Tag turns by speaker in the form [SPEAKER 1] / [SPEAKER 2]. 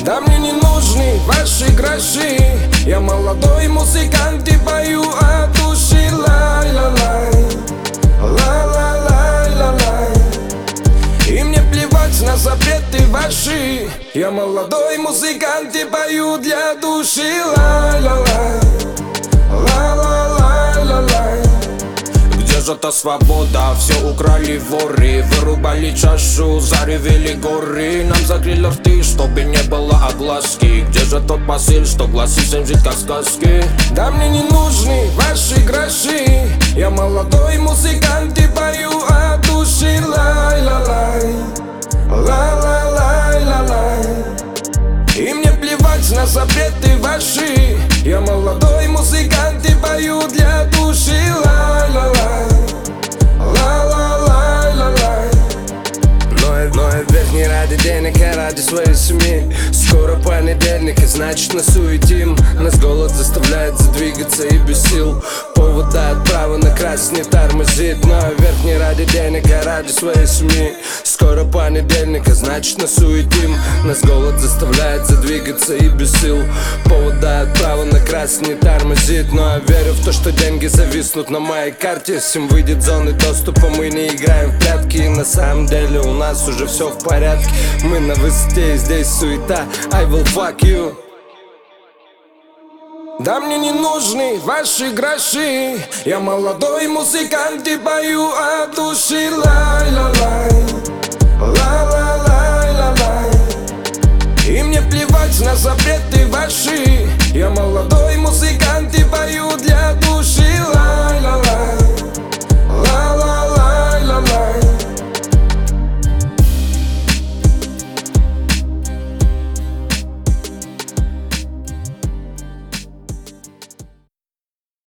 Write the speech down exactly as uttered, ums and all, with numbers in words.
[SPEAKER 1] Да мне не нужны ваши гроши. Я молодой музыкант и пою от души. Лай-ла-лай, лай-ла-лай-ла-лай. И мне плевать на запреты ваши. Я молодой музыкант и пою для души. Лай-ла-лай, лай-ла-лай-ла-лай. Где же та свобода? Все украли воры. Вырубали чашу, заревели горы. Нам закрыли рты, чтобы не было огласки. Где же тот посыл, что гласит всем жить как сказки? Да мне не нужны ваши гроши. Я молодой музыкант и пою от души. Лай-ла-лай, лай-ла-лай-ла-лай. И мне плевать на запреты ваши. Я молодой музыкант и пою для души. Лай-ла-лай, лай-ла-лай-ла-лай.
[SPEAKER 2] Но я, но я вверх не ради денег, а ради своей семьи. Скоро понедельник, и значит нас суетим. Нас голод заставляет задвигаться и без сил. Повода от права на красть не тормозит. Но я вверх не ради денег, а ради своей семьи. Скоро понедельник, а значит нас суетим. Нас голод заставляет задвигаться и без сил. Повода от права на красть не тормозит. Но я верю в то, что деньги зависнут на моей карте. Всем выйдет зоны доступа, мы не играем в прятки. И на самом деле у нас уже все в порядке. Мы на высоте, и здесь суета. I will fuck you.
[SPEAKER 1] Да мне не нужны ваши гроши. Я молодой музыкант и пою от души. Лай-ла-лай, лай-ла-лай-ла-лай. И мне плевать на запреты ваши. Я молодой музыкант и пою